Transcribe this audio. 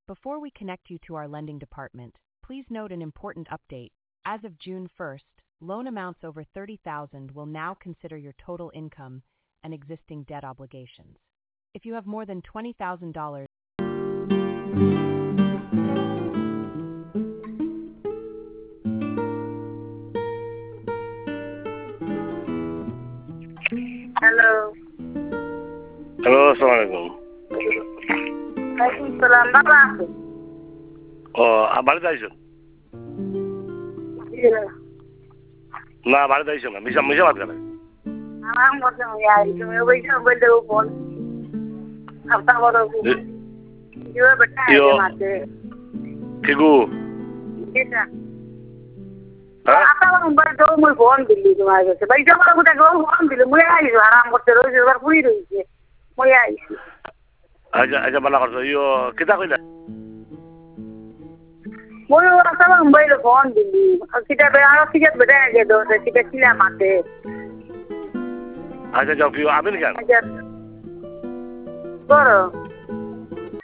Before we connect you to our lending department, please note an important update. As of June 1st, loan amounts over $30,000 will now consider your total income and existing debt obligations. If you have more than $20,000, Hello. Halo, assalamualaikum. Waalaikumsalam. Bapak. Oh, বাড়িতে আইছো? না বাড়িতে আইছো না, মিশা মিশা বাদ করে। আরাম করতে হবে আর তুমি বইছো বলতে ফোন আপনা বড় ইও বেটা Yo. মাতে Kigu. এটা হ্যাঁ? আপনা বড় তো মই ফোন দিলি তোমার কাছে বইছো বড় কোটা গো ফোন দিলি মই আইছো আরাম করতে রইছে এবার পুরি রইছে মই আইছি আচ্ছা আচ্ছা বালা করছো। কিতা কইলা? মই আপনা মোবাইল ফোন দিলি কিটা বে আর কিটা বেটা আগে দো কিটা ছিলা মাতে আচ্ছা যাও কি আবেন কেন? আচ্ছা বড়